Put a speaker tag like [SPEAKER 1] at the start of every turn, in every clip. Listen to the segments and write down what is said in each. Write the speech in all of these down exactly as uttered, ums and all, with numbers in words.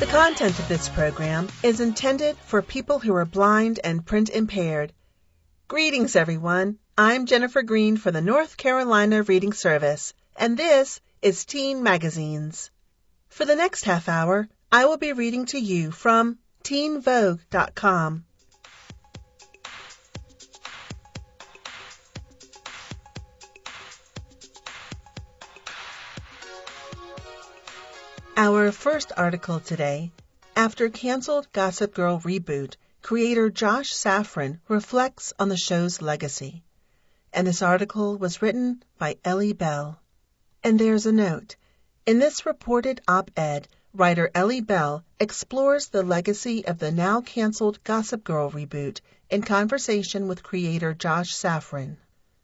[SPEAKER 1] The content of this program is intended for people who are blind and print impaired. Greetings, everyone. I'm Jennifer Green for the North Carolina Reading Service, and this is Teen Magazines. For the next half hour, I will be reading to you from teen vogue dot com. Our first article today: after canceled Gossip Girl reboot, creator Josh Safran reflects on the show's legacy. And this article was written by Ellie Bell. And there's a note. In this reported op-ed, writer Ellie Bell explores the legacy of the now canceled Gossip Girl reboot in conversation with creator Josh Safran.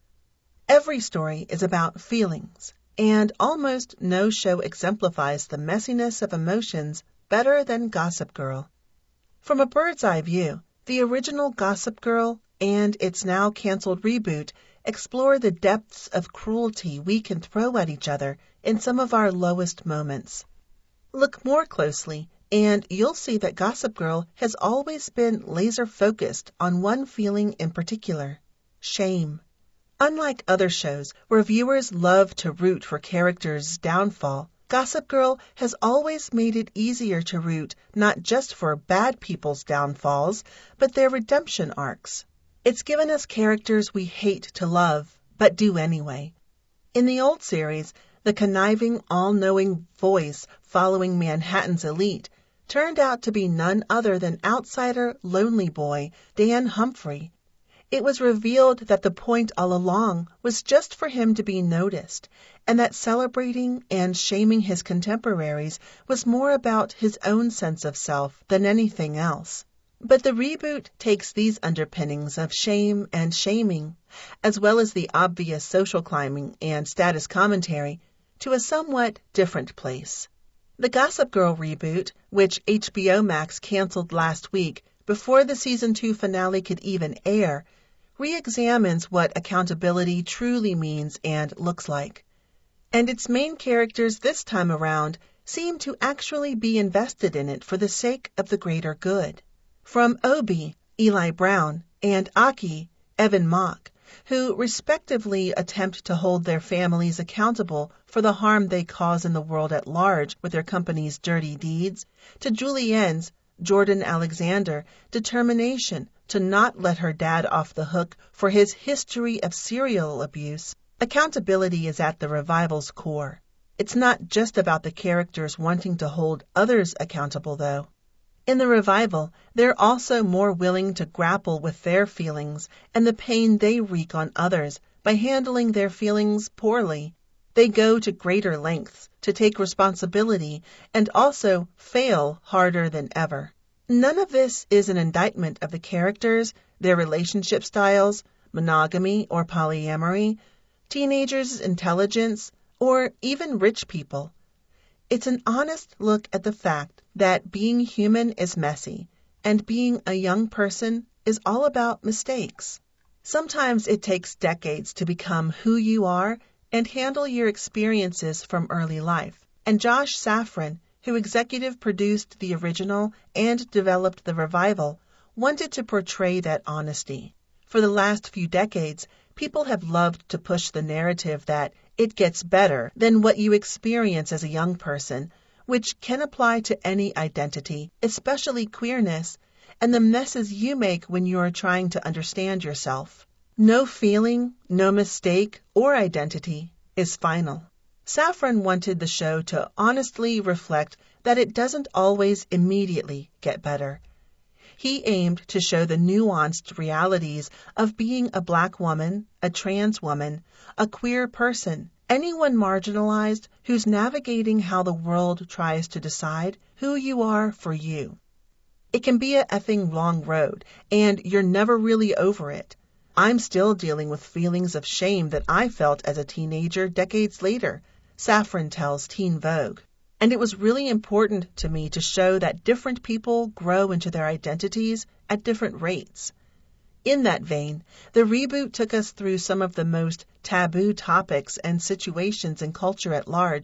[SPEAKER 1] Every story is about feelings, and almost no show exemplifies the messiness of emotions better than Gossip Girl. From a bird's eye view, the original Gossip Girl and its now canceled reboot explore the depths of cruelty we can throw at each other in some of our lowest moments. Look more closely, and you'll see that Gossip Girl has always been laser-focused on one feeling in particular: shame. Unlike other shows where viewers love to root for characters' downfall, Gossip Girl has always made it easier to root not just for bad people's downfalls, but their redemption arcs. It's given us characters we hate to love, but do anyway. In the old series, the conniving, all-knowing voice following Manhattan's elite turned out to be none other than outsider lonely boy Dan Humphrey. It was revealed that the point all along was just for him to be noticed, and that celebrating and shaming his contemporaries was more about his own sense of self than anything else. But the reboot takes these underpinnings of shame and shaming, as well as the obvious social climbing and status commentary, to a somewhat different place. The Gossip Girl reboot, which H B O Max canceled last week before the season two finale could even air, re-examines what accountability truly means and looks like. And its main characters this time around seem to actually be invested in it for the sake of the greater good. From Obi, Eli Brown, and Aki, Evan Mock, who respectively attempt to hold their families accountable for the harm they cause in the world at large with their company's dirty deeds, to Julienne's, Jordan Alexander, determination to not let her dad off the hook for his history of serial abuse. Accountability is at the revival's core. It's not just about the characters wanting to hold others accountable, though. In the revival, they're also more willing to grapple with their feelings and the pain they wreak on others by handling their feelings poorly. They go to greater lengths to take responsibility and also fail harder than ever. None of this is an indictment of the characters, their relationship styles, monogamy or polyamory, teenagers' intelligence, or even rich people. It's an honest look at the fact that being human is messy, and being a young person is all about mistakes. Sometimes it takes decades to become who you are and handle your experiences from early life. And Josh Safran, who executive produced the original and developed the revival, wanted to portray that honesty. For the last few decades, people have loved to push the narrative that it gets better than what you experience as a young person, which can apply to any identity, especially queerness, and the messes you make when you are trying to understand yourself. No feeling, no mistake, or identity is final. Safran wanted the show to honestly reflect that it doesn't always immediately get better. He aimed to show the nuanced realities of being a Black woman, a trans woman, a queer person, anyone marginalized who's navigating how the world tries to decide who you are for you. It can be a effing long road, and you're never really over it. I'm still dealing with feelings of shame that I felt as a teenager decades later, Safran tells Teen Vogue. And it was really important to me to show that different people grow into their identities at different rates. In that vein, the reboot took us through some of the most taboo topics and situations in culture at large,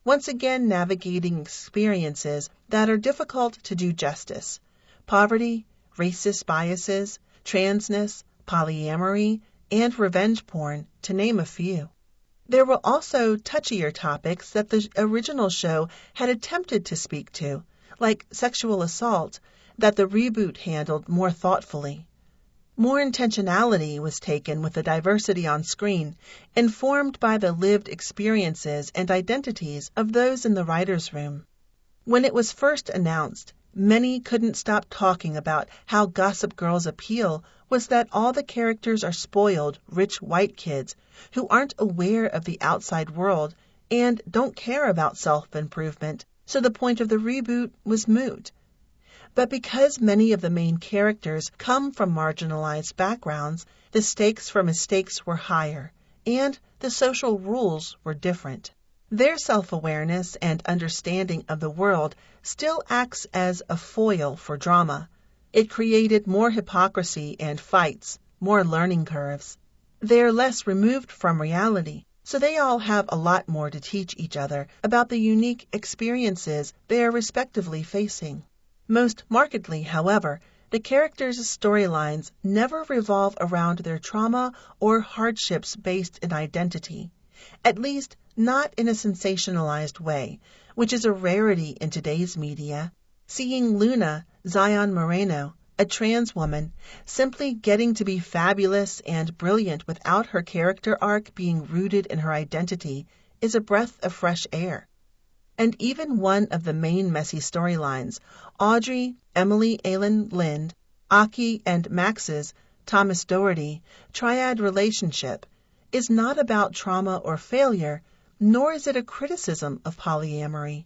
[SPEAKER 1] once again navigating experiences that are difficult to do justice: poverty, racist biases, transness, polyamory, and revenge porn, to name a few. There were also touchier topics that the original show had attempted to speak to, like sexual assault, that the reboot handled more thoughtfully. More intentionality was taken with the diversity on screen, informed by the lived experiences and identities of those in the writer's room. When it was first announced, many couldn't stop talking about how Gossip Girl's appeal was that all the characters are spoiled, rich white kids who aren't aware of the outside world and don't care about self-improvement, so the point of the reboot was moot. But because many of the main characters come from marginalized backgrounds, the stakes for mistakes were higher, and the social rules were different. Their self-awareness and understanding of the world still acts as a foil for drama. It created more hypocrisy and fights, more learning curves. They're less removed from reality, so they all have a lot more to teach each other about the unique experiences they are respectively facing. Most markedly, however, the characters' storylines never revolve around their trauma or hardships based in identity, at least not in a sensationalized way, which is a rarity in today's media. Seeing Luna, Zion Moreno, a trans woman, simply getting to be fabulous and brilliant without her character arc being rooted in her identity is a breath of fresh air. And even one of the main messy storylines, Audrey, Emily Aylan Lind, Aki, and Max's, Thomas Doherty, triad relationship, is not about trauma or failure, nor is it a criticism of polyamory.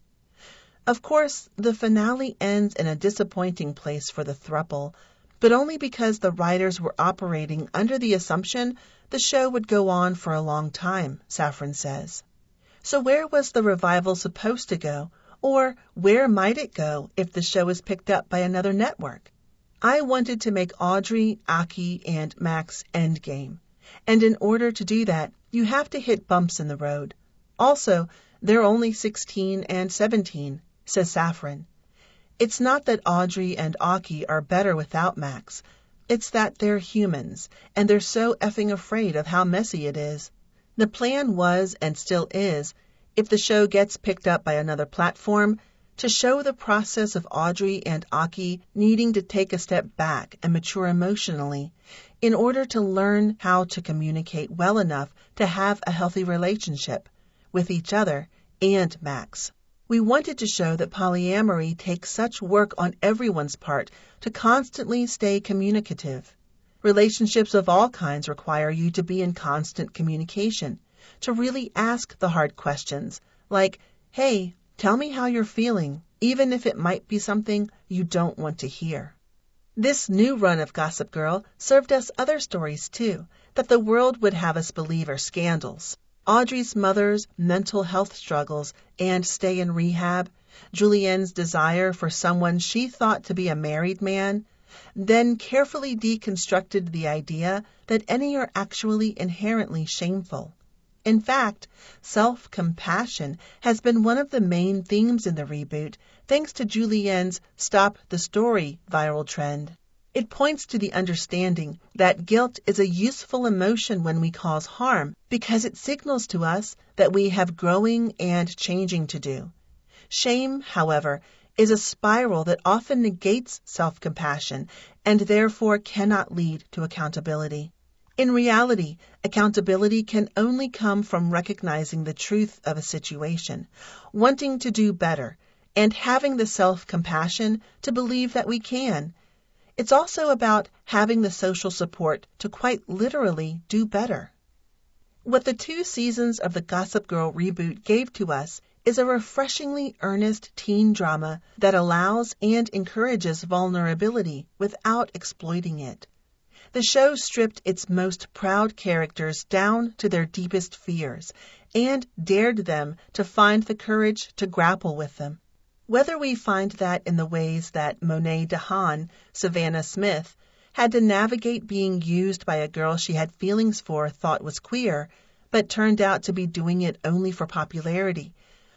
[SPEAKER 1] Of course, the finale ends in a disappointing place for the throuple, but only because the writers were operating under the assumption the show would go on for a long time, Safran says. So where was the revival supposed to go, or where might it go if the show is picked up by another network? I wanted to make Audrey, Aki, and Max endgame, and in order to do that, you have to hit bumps in the road. Also, they're only sixteen and seventeen, says Safran. It's not that Audrey and Aki are better without Max. It's that they're humans, and they're so effing afraid of how messy it is. The plan was, and still is, if the show gets picked up by another platform, to show the process of Audrey and Aki needing to take a step back and mature emotionally in order to learn how to communicate well enough to have a healthy relationship with each other and Max. We wanted to show that polyamory takes such work on everyone's part to constantly stay communicative. Relationships of all kinds require you to be in constant communication, to really ask the hard questions, like, hey, tell me how you're feeling, even if it might be something you don't want to hear. This new run of Gossip Girl served us other stories, too, that the world would have us believe are scandals. Audrey's mother's mental health struggles and stay in rehab, Julienne's desire for someone she thought to be a married man, then carefully deconstructed the idea that any are actually inherently shameful. In fact, self-compassion has been one of the main themes in the reboot, thanks to Julienne's Stop the Story viral trend. It points to the understanding that guilt is a useful emotion when we cause harm because it signals to us that we have growing and changing to do. Shame, however, is a spiral that often negates self-compassion and therefore cannot lead to accountability. In reality, accountability can only come from recognizing the truth of a situation, wanting to do better, and having the self-compassion to believe that we can. It's also about having the social support to quite literally do better. What the two seasons of the Gossip Girl reboot gave to us is a refreshingly earnest teen drama that allows and encourages vulnerability without exploiting it. The show stripped its most proud characters down to their deepest fears and dared them to find the courage to grapple with them. Whether we find that in the ways that Monet DeHaan, Savannah Smith, had to navigate being used by a girl she had feelings for thought was queer, but turned out to be doing it only for popularity,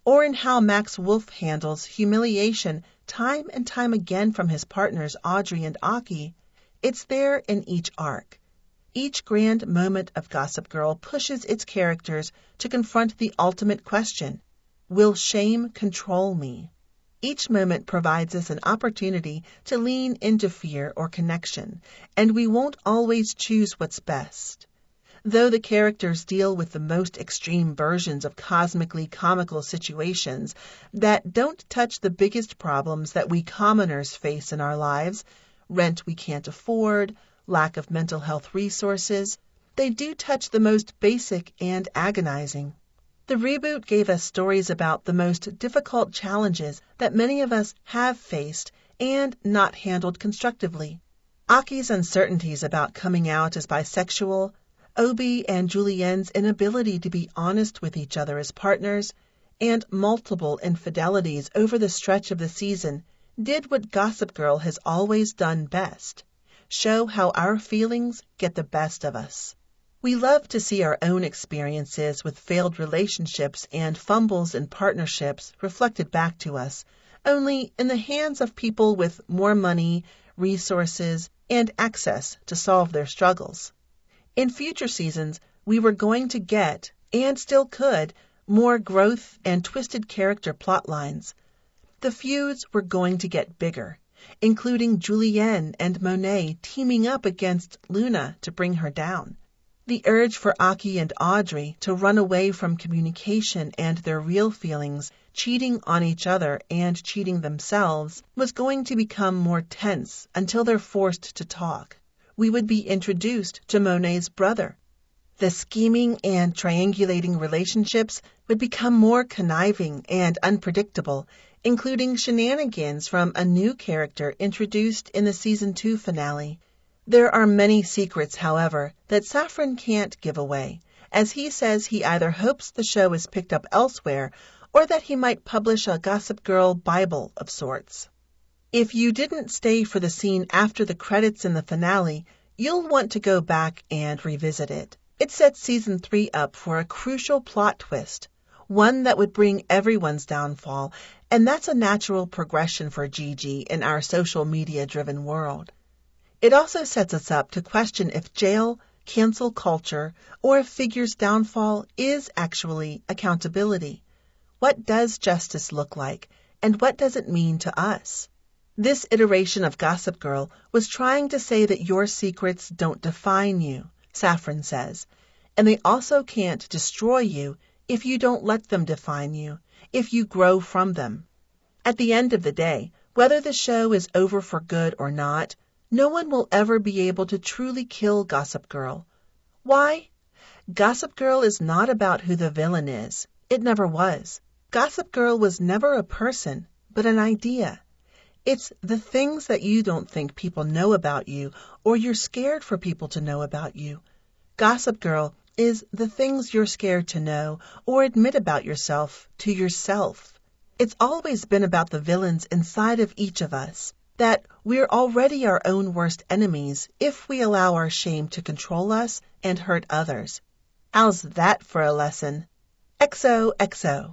[SPEAKER 1] or in how Max Wolf handles humiliation time and time again from his partners Audrey and Aki, it's there in each arc. Each grand moment of Gossip Girl pushes its characters to confront the ultimate question: will shame control me? Each moment provides us an opportunity to lean into fear or connection, and we won't always choose what's best. Though the characters deal with the most extreme versions of cosmically comical situations that don't touch the biggest problems that we commoners face in our lives, rent we can't afford, lack of mental health resources, they do touch the most basic and agonizing. The reboot gave us stories about the most difficult challenges that many of us have faced and not handled constructively. Aki's uncertainties about coming out as bisexual, Obi and Julienne's inability to be honest with each other as partners, and multiple infidelities over the stretch of the season did what Gossip Girl has always done best: show how our feelings get the best of us. We love to see our own experiences with failed relationships and fumbles in partnerships reflected back to us, only in the hands of people with more money, resources, and access to solve their struggles. In future seasons, we were going to get, and still could, more growth and twisted character plot lines. The feuds were going to get bigger, including Julienne and Monet teaming up against Luna to bring her down. The urge for Aki and Audrey to run away from communication and their real feelings, cheating on each other and cheating themselves, was going to become more tense until they're forced to talk. We would be introduced to Monet's brother. The scheming and triangulating relationships would become more conniving and unpredictable, including shenanigans from a new character introduced in the season two finale. There are many secrets, however, that Safran can't give away, as he says he either hopes the show is picked up elsewhere or that he might publish a Gossip Girl Bible of sorts. If you didn't stay for the scene after the credits in the finale, you'll want to go back and revisit it. It sets season three up for a crucial plot twist, one that would bring everyone's downfall, and that's a natural progression for Gigi in our social media-driven world. It also sets us up to question if jail, cancel culture, or a figure's downfall is actually accountability. What does justice look like, and what does it mean to us? This iteration of Gossip Girl was trying to say that your secrets don't define you, Safran says, and they also can't destroy you if you don't let them define you, if you grow from them. At the end of the day, whether the show is over for good or not, no one will ever be able to truly kill Gossip Girl. Why? Gossip Girl is not about who the villain is. It never was. Gossip Girl was never a person, but an idea. It's the things that you don't think people know about you, or you're scared for people to know about you. Gossip Girl is the things you're scared to know or admit about yourself to yourself. It's always been about the villains inside of each of us, that we're already our own worst enemies if we allow our shame to control us and hurt others. How's that for a lesson? X O X O.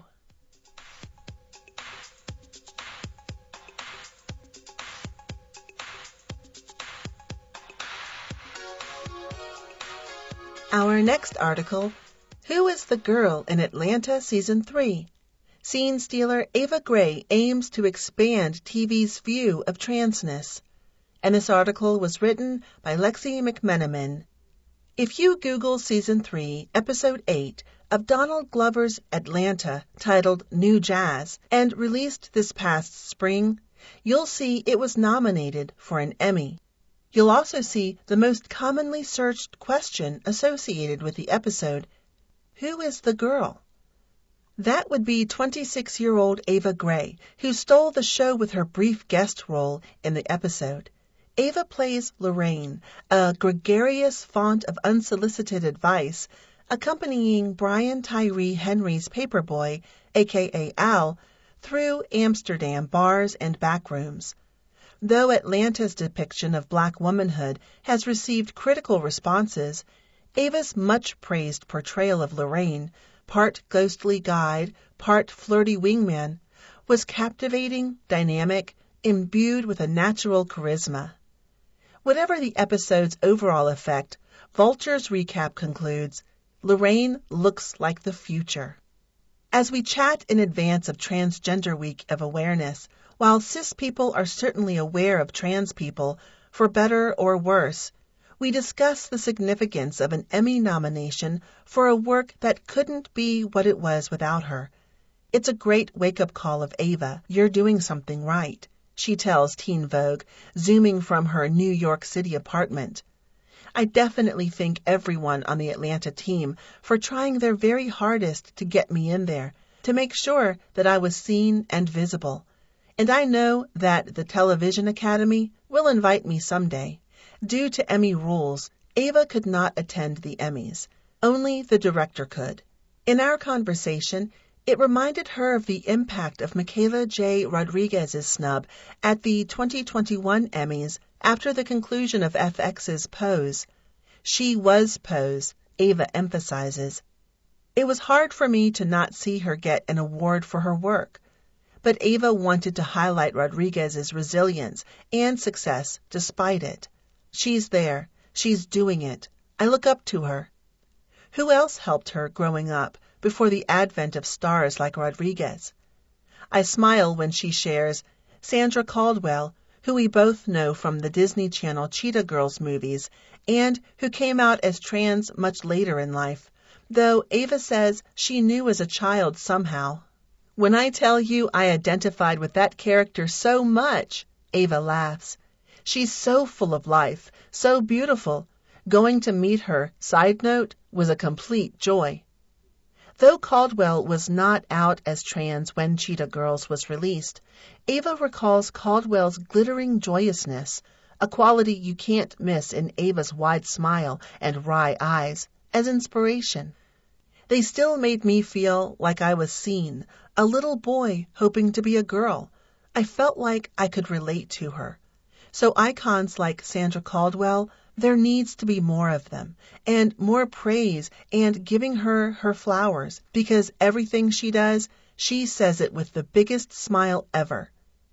[SPEAKER 1] Our next article, Who is the Girl in Atlanta Season three? Scene stealer Ava Gray aims to expand T V's view of transness. And this article was written by Lexi McMenamin. If you Google Season three, Episode eight of Donald Glover's Atlanta, titled New Jazz, and released this past spring, you'll see it was nominated for an Emmy. You'll also see the most commonly searched question associated with the episode, Who is the girl? That would be twenty-six-year-old Ava Gray, who stole the show with her brief guest role in the episode. Ava plays Lorraine, a gregarious font of unsolicited advice, accompanying Brian Tyree Henry's paperboy, aka Al, through Amsterdam bars and backrooms. Though Atlanta's depiction of black womanhood has received critical responses, Ava's much-praised portrayal of Lorraine part ghostly guide, part flirty wingman, was captivating, dynamic, imbued with a natural charisma. Whatever the episode's overall effect, Vulture's recap concludes, Lorraine looks like the future. As we chat in advance of Transgender Week of Awareness, while cis people are certainly aware of trans people, for better or worse, we discuss the significance of an Emmy nomination for a work that couldn't be what it was without her. It's a great wake-up call of Ava, you're doing something right, she tells Teen Vogue, zooming from her New York City apartment. I definitely thank everyone on the Atlanta team for trying their very hardest to get me in there, to make sure that I was seen and visible. And I know that the Television Academy will invite me someday. Due to Emmy rules, Ava could not attend the Emmys. Only the director could. In our conversation, it reminded her of the impact of Michaela J. Rodriguez's snub at the twenty twenty-one Emmys after the conclusion of F X's Pose. She was Pose, Ava emphasizes. It was hard for me to not see her get an award for her work. But Ava wanted to highlight Rodriguez's resilience and success despite it. She's there. She's doing it. I look up to her. Who else helped her growing up before the advent of stars like Rodriguez? I smile when she shares Sandra Caldwell, who we both know from the Disney Channel Cheetah Girls movies and who came out as trans much later in life, though Ava says she knew as a child somehow. When I tell you I identified with that character so much, Ava laughs. She's so full of life, so beautiful. Going to meet her, side note, was a complete joy. Though Caldwell was not out as trans when Cheetah Girls was released, Ava recalls Caldwell's glittering joyousness, a quality you can't miss in Ava's wide smile and wry eyes, as inspiration. They still made me feel like I was seen, a little boy hoping to be a girl. I felt like I could relate to her. So icons like Sandra Caldwell, there needs to be more of them, and more praise and giving her her flowers, because everything she does, she says it with the biggest smile ever.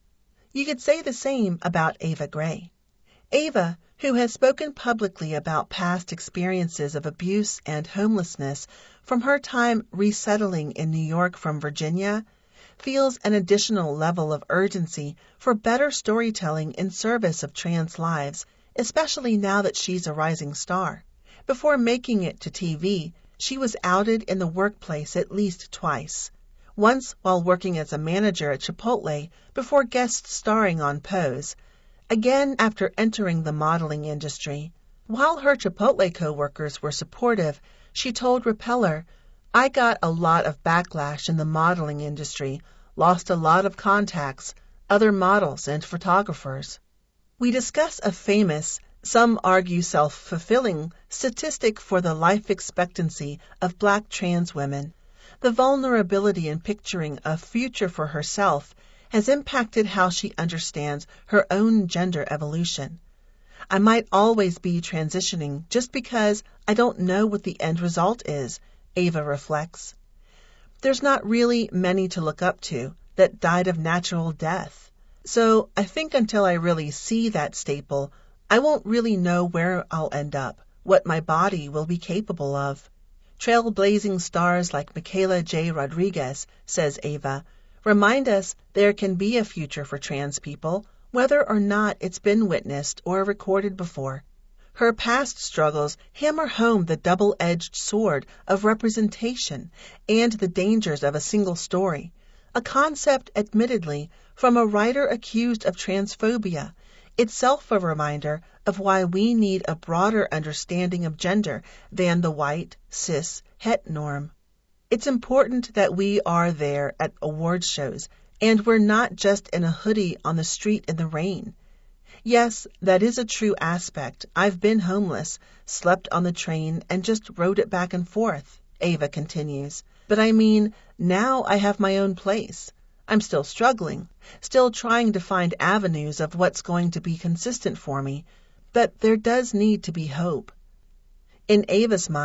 [SPEAKER 1] You could say the same about Ava Gray. Ava, who has spoken publicly about past experiences of abuse and homelessness from her time resettling in New York from Virginia, feels an additional level of urgency for better storytelling in service of trans lives, especially now that she's a rising star. Before making it to T V, she was outed in the workplace at least twice. Once while working as a manager at Chipotle before guest starring on Pose. Again after entering the modeling industry. While her Chipotle co-workers were supportive, she told Repeller, I got a lot of backlash in the modeling industry, lost a lot of contacts, other models and photographers. We discuss a famous, some argue self-fulfilling, statistic for the life expectancy of Black trans women. The vulnerability in picturing a future for herself has impacted how she understands her own gender evolution. I might always be transitioning just because I don't know what the end result is, Ava reflects. There's not really many to look up to that died of natural death. So I think until I really see that staple, I won't really know where I'll end up, what my body will be capable of. Trailblazing stars like Michaela J. Rodriguez, says Ava, remind us there can be a future for trans people, whether or not it's been witnessed or recorded before. Her past struggles hammer home the double-edged sword of representation and the dangers of a single story, a concept, admittedly, from a writer accused of transphobia, itself a reminder of why we need a broader understanding of gender than the white, cis, het norm. It's important that we are there at award shows, and we're not just in a hoodie on the street in the rain. Yes, that is a true aspect. I've been homeless, slept on the train, and just rode it back and forth, Ava continues. But I mean, now I have my own place. I'm still struggling, still trying to find avenues of what's going to be consistent for me, but there does need to be hope. In Ava's mind,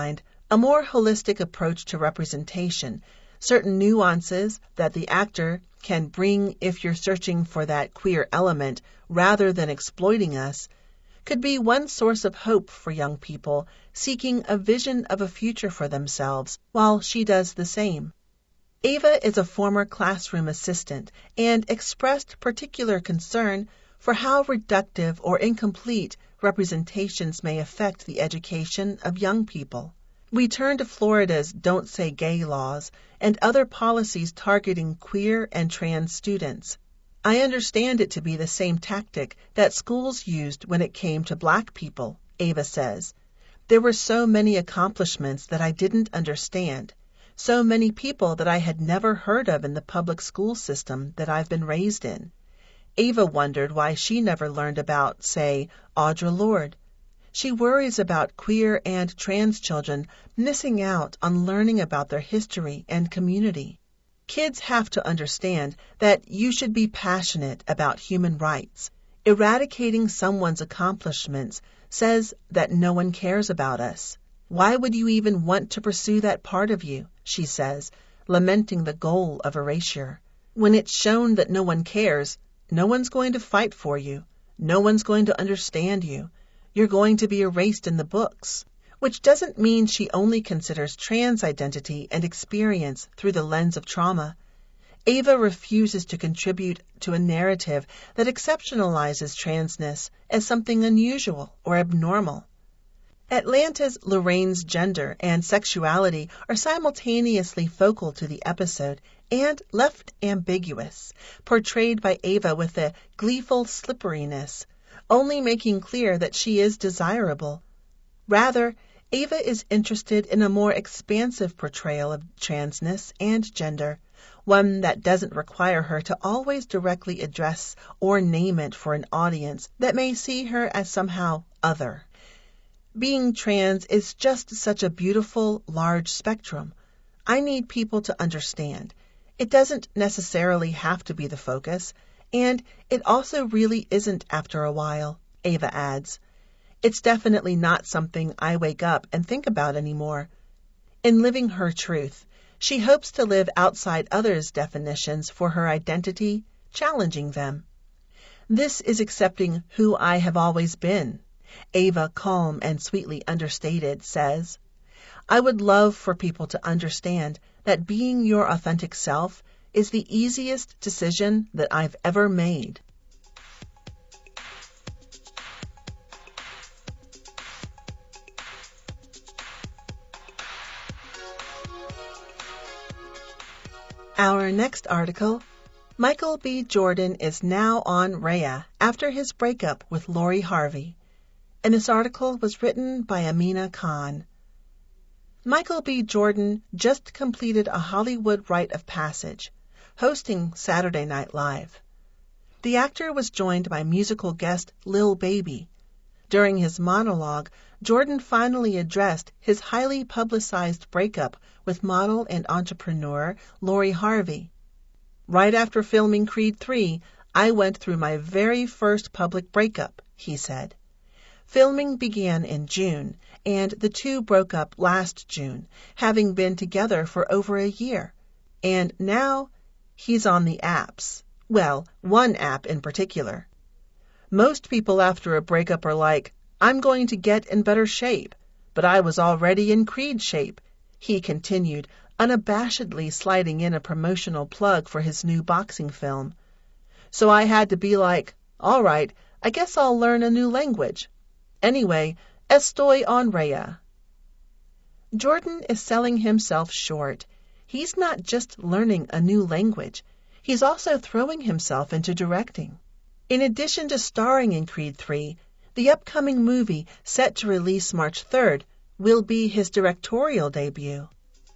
[SPEAKER 1] a more holistic approach to representation, certain nuances that the actor can bring if you're searching for that queer element rather than exploiting us, could be one source of hope for young people seeking a vision of a future for themselves while she does the same. Ava is a former classroom assistant and expressed particular concern for how reductive or incomplete representations may affect the education of young people. We turn to Florida's Don't Say Gay laws and other policies targeting queer and trans students. I understand it to be the same tactic that schools used when it came to black people, Ava says. There were so many accomplishments that I didn't understand, so many people that I had never heard of in the public school system that I've been raised in. Ava wondered why she never learned about, say, Audre Lorde. She worries about queer and trans children missing out on learning about their history and community. Kids have to understand that you should be passionate about human rights. Eradicating someone's accomplishments says that no one cares about us. Why would you even want to pursue that part of you, she says, lamenting the goal of erasure. When it's shown that no one cares, no one's going to fight for you. No one's going to understand you. You're going to be erased in the books. Which doesn't mean she only considers trans identity and experience through the lens of trauma. Ava refuses to contribute to a narrative that exceptionalizes transness as something unusual or abnormal. Atlanta's Lorraine's gender and sexuality are simultaneously focal to the episode and left ambiguous, portrayed by Ava with a gleeful slipperiness, only making clear that she is desirable. Rather, Ava is interested in a more expansive portrayal of transness and gender, one that doesn't require her to always directly address or name it for an audience that may see her as somehow other. Being trans is just such a beautiful, large spectrum. I need people to understand. It doesn't necessarily have to be the focus, and it also really isn't after a while, Ava adds. It's definitely not something I wake up and think about anymore. In living her truth, she hopes to live outside others' definitions for her identity, challenging them. This is accepting who I have always been, Ava, calm and sweetly understated, says. I would love for people to understand that being your authentic self is the easiest decision that I've ever made. Our next article, Michael B. Jordan is now on Raya after his breakup with Lori Harvey. And this article was written by Amina Khan. Michael B. Jordan just completed a Hollywood rite of passage, hosting Saturday Night Live. The actor was joined by musical guest Lil Baby. During his monologue, Jordan finally addressed his highly publicized breakup with model and entrepreneur Lori Harvey. Right after filming Creed three, I went through my very first public breakup, he said. Filming began in June, and the two broke up last June, having been together for over a year. And now, he's on the apps. Well, one app in particular. Most people after a breakup are like, I'm going to get in better shape, but I was already in Creed shape, he continued, unabashedly sliding in a promotional plug for his new boxing film. So I had to be like, all right, I guess I'll learn a new language. Anyway, estoy on Raya. Jordan is selling himself short. He's not just learning a new language. He's also throwing himself into directing. In addition to starring in Creed three, the upcoming movie, set to release March third, will be his directorial debut.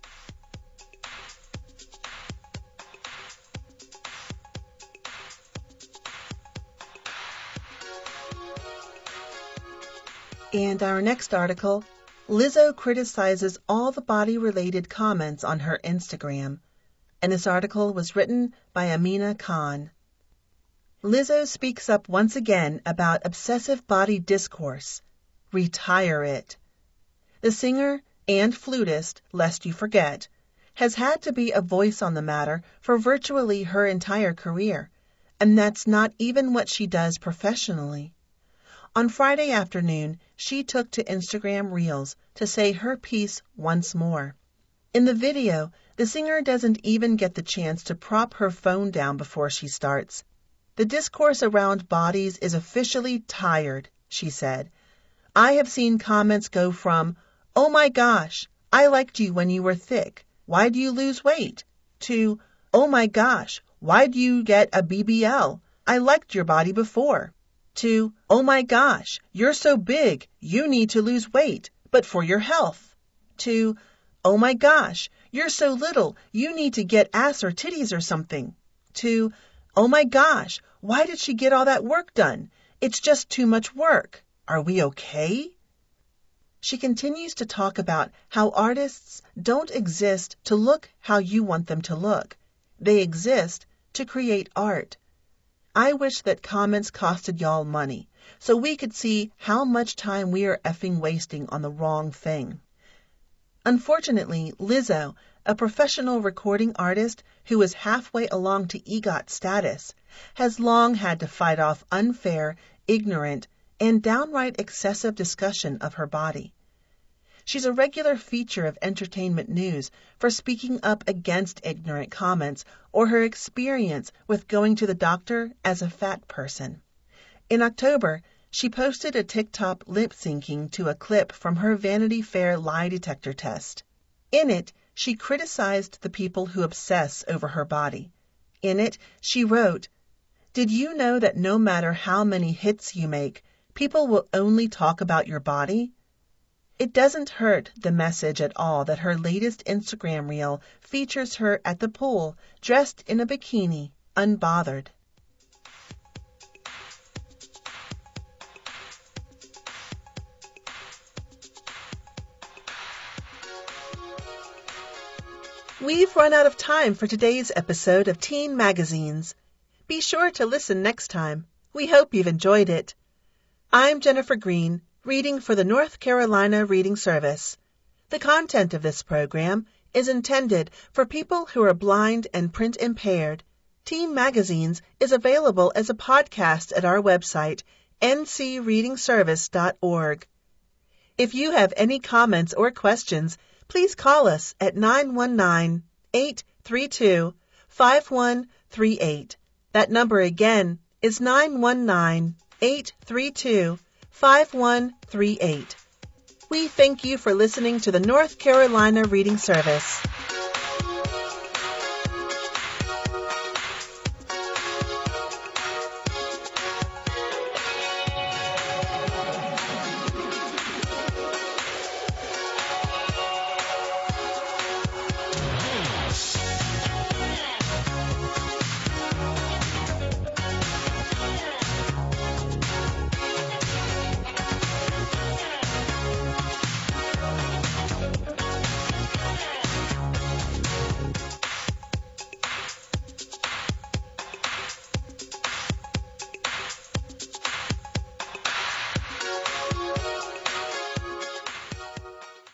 [SPEAKER 1] And our next article, Lizzo criticizes all the body-related comments on her Instagram. And this article was written by Amina Khan. Lizzo speaks up once again about obsessive body discourse. Retire it. The singer and flutist, lest you forget, has had to be a voice on the matter for virtually her entire career, and that's not even what she does professionally. On Friday afternoon, she took to Instagram Reels to say her piece once more. In the video, the singer doesn't even get the chance to prop her phone down before she starts. The discourse around bodies is officially tired, she said. I have seen comments go from, "Oh my gosh, I liked you when you were thick. Why'd you lose weight?" to, "Oh my gosh, why'd you get a B B L? I liked your body before." To, "Oh my gosh, you're so big, you need to lose weight, but for your health." To, "Oh my gosh, you're so little, you need to get ass or titties or something." To, "Oh my gosh, why did she get all that work done? It's just too much work. Are we okay?" She continues to talk about how artists don't exist to look how you want them to look. They exist to create art. I wish that comments costed y'all money, so we could see how much time we are effing wasting on the wrong thing. Unfortunately, Lizzo, a professional recording artist who is halfway along to EGOT status, has long had to fight off unfair, ignorant, and downright excessive discussion of her body. She's a regular feature of entertainment news for speaking up against ignorant comments or her experience with going to the doctor as a fat person. In October, she posted a TikTok lip-syncing to a clip from her Vanity Fair lie detector test. In it, she criticized the people who obsess over her body. In it, she wrote, "Did you know that no matter how many hits you make, people will only talk about your body?" It doesn't hurt the message at all that her latest Instagram reel features her at the pool, dressed in a bikini, unbothered. We've run out of time for today's episode of Teen Magazines. Be sure to listen next time. We hope you've enjoyed it. I'm Jennifer Green, reading for the North Carolina Reading Service. The content of this program is intended for people who are blind and print impaired. Teen Magazines is available as a podcast at our website, n c reading service dot org. If you have any comments or questions, please call us at nine one nine, eight three two, five one three eight. That number again is nine one nine, eight three two, five one three eight. We thank you for listening to the North Carolina Reading Service.